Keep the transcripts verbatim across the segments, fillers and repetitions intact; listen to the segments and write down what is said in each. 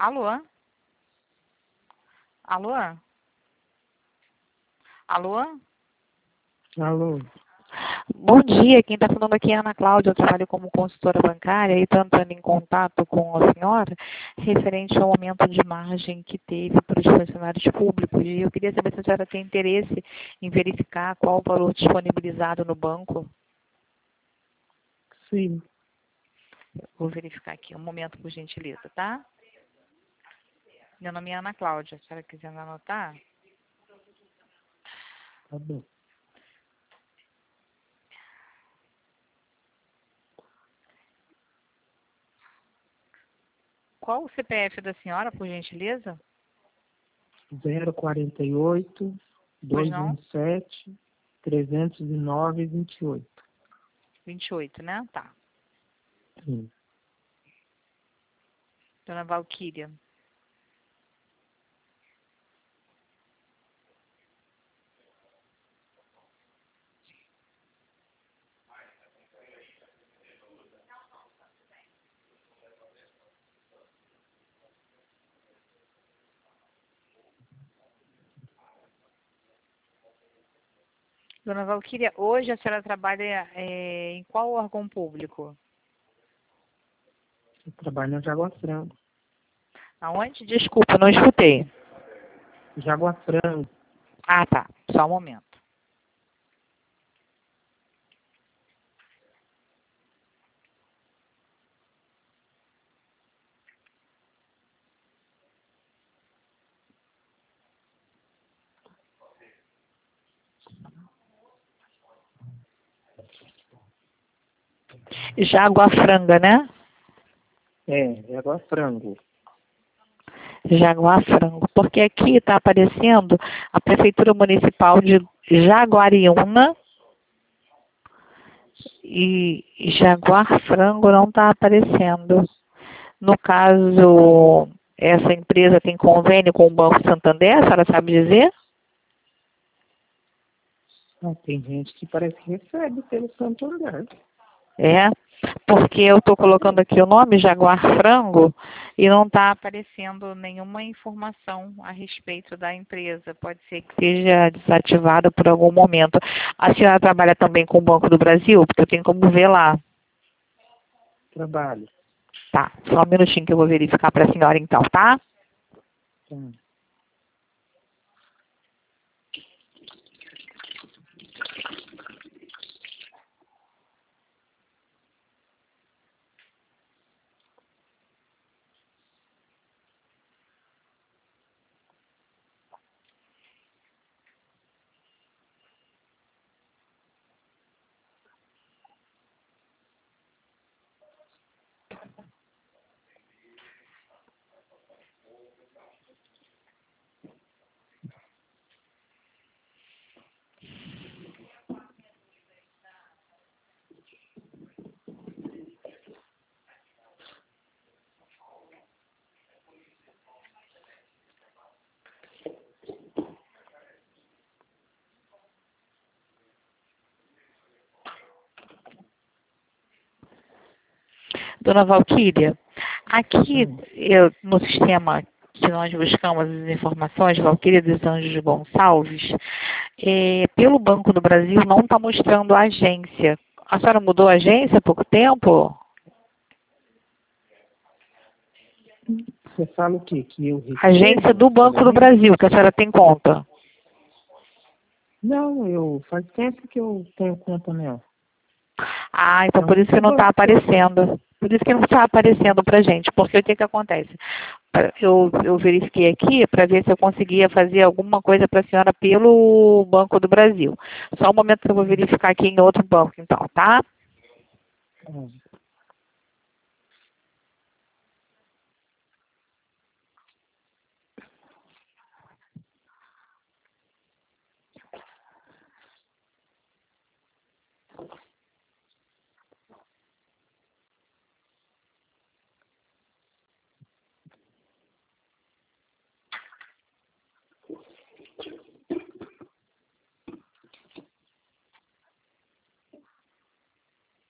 Alô? Alô? Alô? Alô? Bom dia, quem está falando aqui é a Ana Cláudia, eu trabalho como consultora bancária e estou entrando em contato com a senhora referente ao aumento de margem que teve para os funcionários públicos. E eu queria saber se a senhora tem interesse em verificar qual o valor disponibilizado no banco. Sim. Vou verificar aqui, um momento, por gentileza, tá? Meu nome é Ana Cláudia, se a senhora quiser anotar. Tá bom. Qual o C P F da senhora, por gentileza? zero quarenta e oito, Pois duzentos e não? vinte e sete, trezentos e nove, vinte e oito. vinte e oito, né? Tá. Sim. Dona Valquíria. Dona Valquíria, hoje a senhora trabalha é, em qual órgão público? Eu trabalho na Jaguafrango. Aonde? Desculpa, não escutei. Jaguafrango. Ah, tá. Só um momento. Jaguafranga, né? É, Jaguafrango. Jaguafrango. Porque aqui está aparecendo a Prefeitura Municipal de Jaguariúna e Jaguarfrango não está aparecendo. No caso, essa empresa tem convênio com o Banco Santander, a senhora sabe dizer? Ah, tem gente que parece que recebe pelo Santander. É, porque eu estou colocando aqui o nome, Jaguar Frango, e não está aparecendo nenhuma informação a respeito da empresa. Pode ser que seja desativada por algum momento. A senhora trabalha também com o Banco do Brasil? Porque eu tenho como ver lá. Trabalho. Tá, só um minutinho que eu vou verificar para a senhora então, tá? Tá. Dona Valquíria, aqui Hum. eu, no sistema que nós buscamos as informações, Valquíria dos Anjos Gonçalves, é, pelo Banco do Brasil não está mostrando a agência. A senhora mudou a agência há pouco tempo? Você fala o quê? Que eu recebo Agência do Banco do pagamento? Brasil, que a senhora tem conta. Não, eu faz tempo que eu tenho conta nela. Ah, então É por um isso que não está banco que eu tenho. aparecendo. Por isso que não está aparecendo para gente. Porque o que que acontece? Eu, eu verifiquei aqui para ver se eu conseguia fazer alguma coisa para a senhora pelo Banco do Brasil. Só um momento que eu vou verificar aqui em outro banco, então, tá? Hum.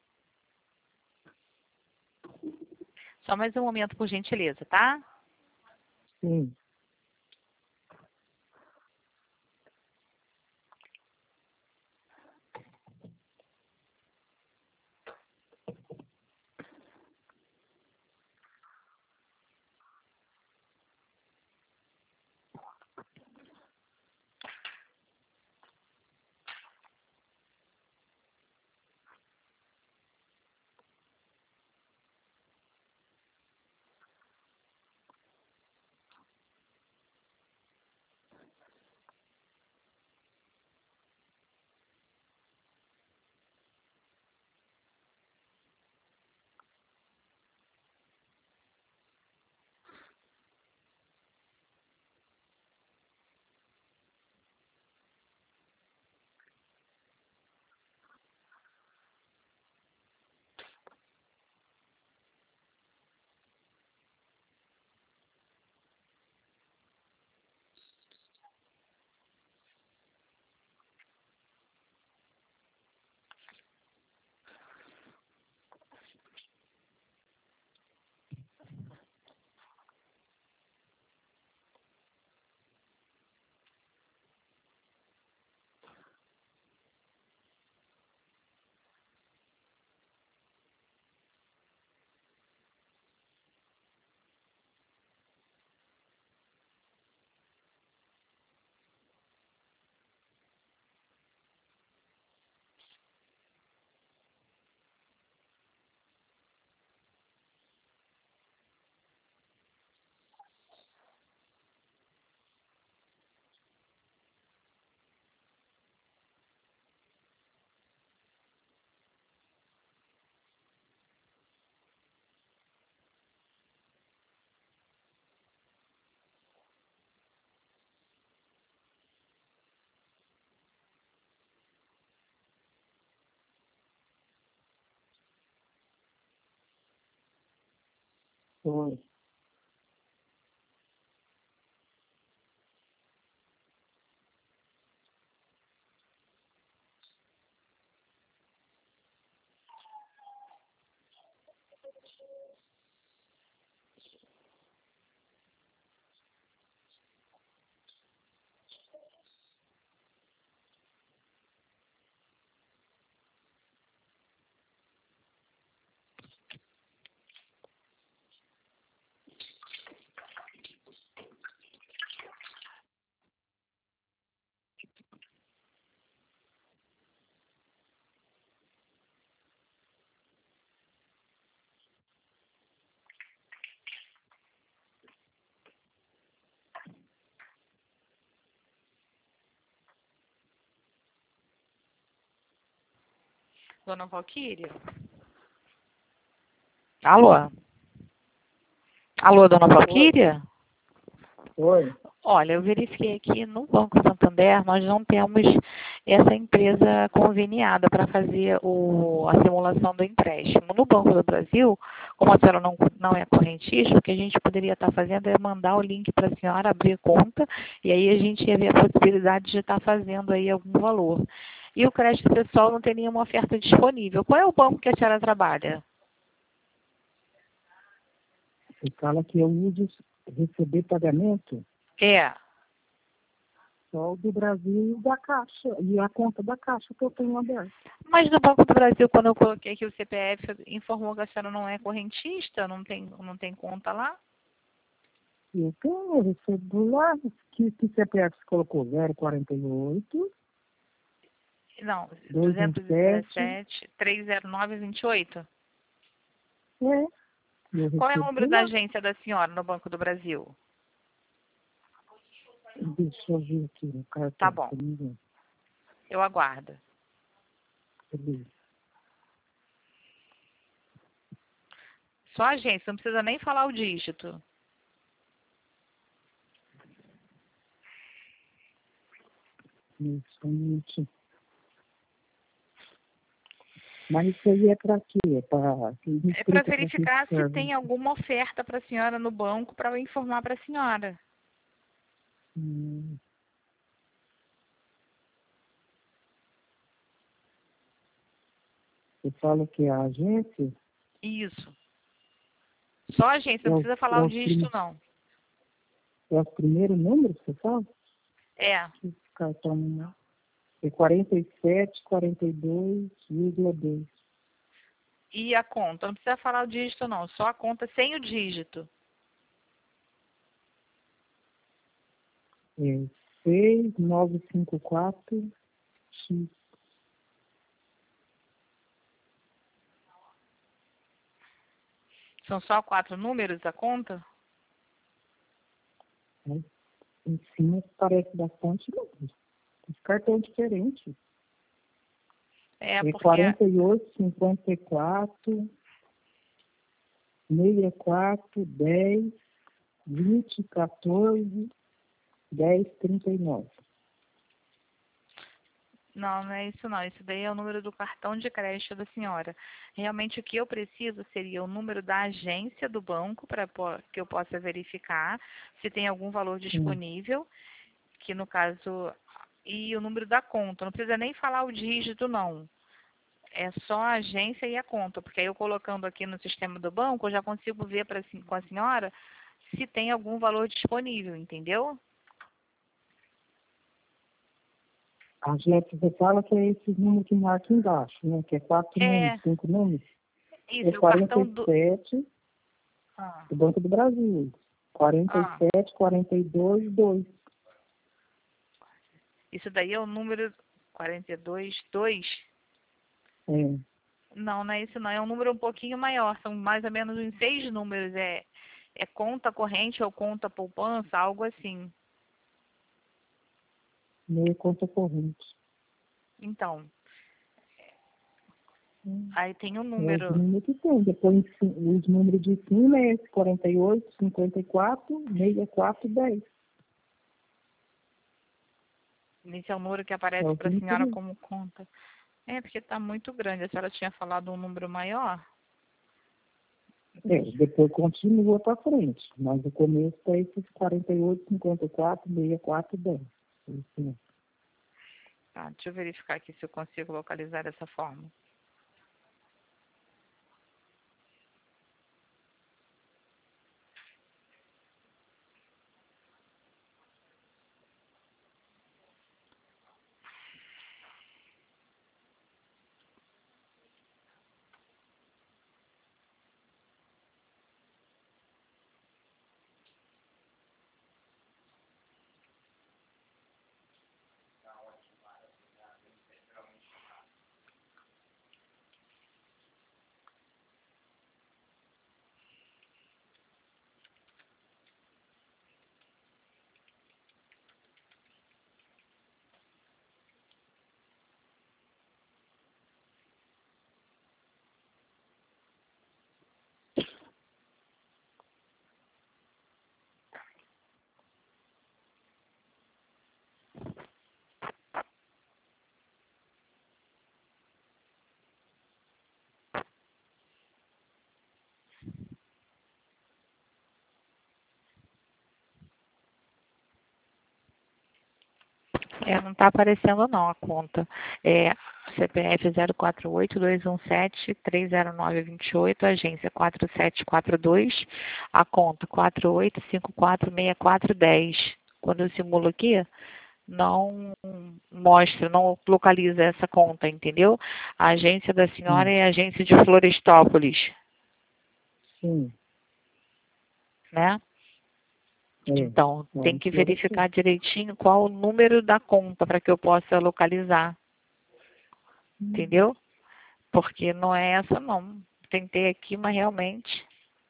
Só mais um momento, por gentileza, tá? Sim. Oi. Dona Valquíria? Alô? Alô, Dona Valquíria? Oi. Olha, eu verifiquei aqui no Banco Santander, nós não temos essa empresa conveniada para fazer o, a simulação do empréstimo. No Banco do Brasil, como a senhora não, não é correntista, o que a gente poderia estar fazendo é mandar o link para a senhora abrir conta e aí a gente ia ver a possibilidade de estar fazendo aí algum valor. E o crédito pessoal não tem nenhuma oferta disponível. Qual é o banco que a senhora trabalha? Você fala que eu uso receber pagamento É. só o do Brasil e da Caixa, e a conta da Caixa que eu tenho aberta. Mas no Banco do Brasil, quando eu coloquei aqui o C P F, informou que a senhora não é correntista, não tem, não tem conta lá? Eu tenho, eu recebo lá, que, que C P F você colocou? zero quarenta e oito, Não, duzentos e vinte e sete. duzentos e dezessete, trezentos e nove, vinte e oito. É, eu Qual é o recebo número por da lá. agência da senhora no Banco do Brasil? Deixa eu ver aqui no Tá cartão, bom, se não me engano. eu aguardo. Cadê? Só a agência, não precisa nem falar o dígito. Isso, um minutinho. Mas isso aí é para quê? É para É para inscrita para que verificar se serve? tem alguma oferta para a senhora no banco para eu informar para a senhora. Hum, você fala que é a agência Isso. Só a agência, é não o, precisa falar é o o dígito, prim- não. É o primeiro número, você sabe? É. Que cartão não. É quarenta e sete, quarenta e dois, vírgula dois. E a conta? Não precisa falar o dígito, não. Só a conta sem o dígito. É seis nove cinco quatro X. São só quatro números a conta? Né? Em cima parece bastante número. Esse cartão é diferente. É, É porque... quarenta e oito, cinquenta e quatro, sessenta e quatro, dez, vinte, quatorze, dez, trinta e nove. Não, não é isso não. Isso daí é o número do cartão de crédito da senhora. Realmente o que eu preciso seria o número da agência do banco para que eu possa verificar se tem algum valor disponível, que no caso, e o número da conta. Não precisa nem falar o dígito, não. É só a agência e a conta, porque aí eu colocando aqui no sistema do banco, eu já consigo ver pra, com a senhora se tem algum valor disponível, entendeu? A gente você fala que é esse número que marca embaixo, né? Que é quatro É, números, cinco números. isso, É o cartão do... quarenta e sete Ah, do Banco do Brasil. quarenta e ah, sete, quarenta e dois, dois. isso daí é o número quarenta e dois, dois? É. Não, não é isso não, é um número um pouquinho maior, são mais ou menos uns seis números, é, é conta corrente ou conta poupança, algo assim. Meia conta corrente. Então, Hum. aí tem o É os número, números que tem. Depois os números de cima é esse, quarenta e oito, cinquenta e quatro, sessenta e quatro, dez. esse é o número que É aparece o que para a me senhora pediu. como conta. É, porque está muito grande, a senhora tinha falado um número maior. É, depois continua para frente. Mas o começo é esses quarenta e oito, cinquenta e quatro, sessenta e quatro, dez. Isso mesmo. Tá, deixa eu verificar aqui se eu consigo localizar dessa forma. É, não está aparecendo não a conta. É C P F zero quatro oito, dois um sete, três zero nove, dois oito, agência quatro sete quatro dois, a conta quatro oito cinco quatro seis quatro um zero. Quando eu simulo aqui, não mostra, não localiza essa conta, entendeu? A agência da senhora Sim. é a agência de Florestópolis, Sim. né? É. Então, É tem um que florescer. verificar direitinho qual o número da conta para que eu possa localizar, Hum. entendeu? Porque não é essa não. Tentei aqui, mas realmente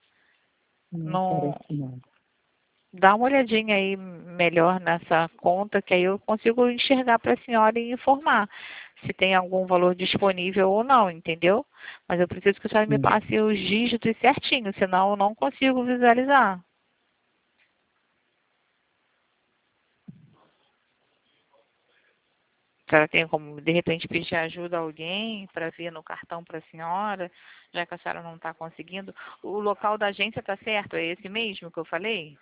Não não. aparece nada. Dá uma olhadinha aí melhor nessa conta, que aí eu consigo enxergar para a senhora e informar se tem algum valor disponível ou não, entendeu? Mas eu preciso que a senhora me Sim. passe os dígitos certinho, senão eu não consigo visualizar. A senhora tem como, de repente, pedir ajuda a alguém para ver no cartão para a senhora, já que a senhora não está conseguindo? O local da agência está certo? É esse mesmo que eu falei?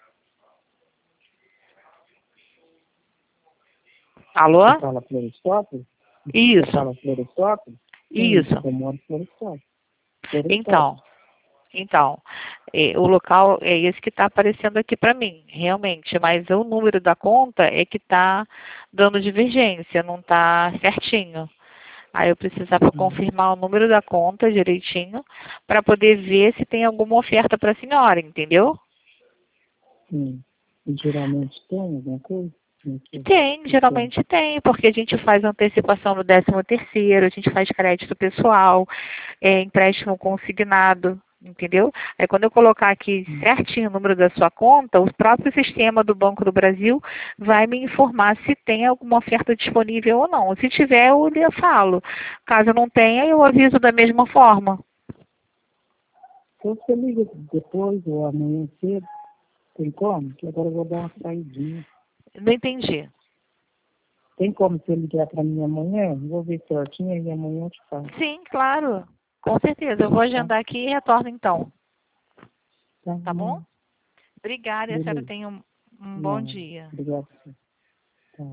Alô? Você fala Florestópolis? Você Isso, fala Florestópolis? Sim, isso. eu moro em Florestópolis. Então, Florestópolis. Então, é, o local é esse que está aparecendo aqui para mim, realmente, mas o número da conta é que está dando divergência, não está certinho. Aí eu precisava Uhum. confirmar o número da conta direitinho para poder ver se tem alguma oferta para a senhora, entendeu? Sim. E geralmente tem alguma coisa? Tem, geralmente tem, porque a gente faz antecipação no décimo terceiro, a gente faz crédito pessoal, é, empréstimo consignado, entendeu? Aí quando eu colocar aqui certinho o número da sua conta, o próprio sistema do Banco do Brasil vai me informar se tem alguma oferta disponível ou não. Se tiver, eu lhe falo. Caso não tenha, eu aviso da mesma forma. Então você liga depois ou amanhã cedo, tem como? Que agora eu vou dar uma saidinha. Não entendi. Tem como você ligar para mim amanhã? Vou ver certinho e amanhã eu te falo. Sim, claro. Com certeza. Eu vou agendar aqui e retorno então. Tá, Tá bom? Obrigada. E a senhora beleza. tenha um, um bom Não, dia. obrigado.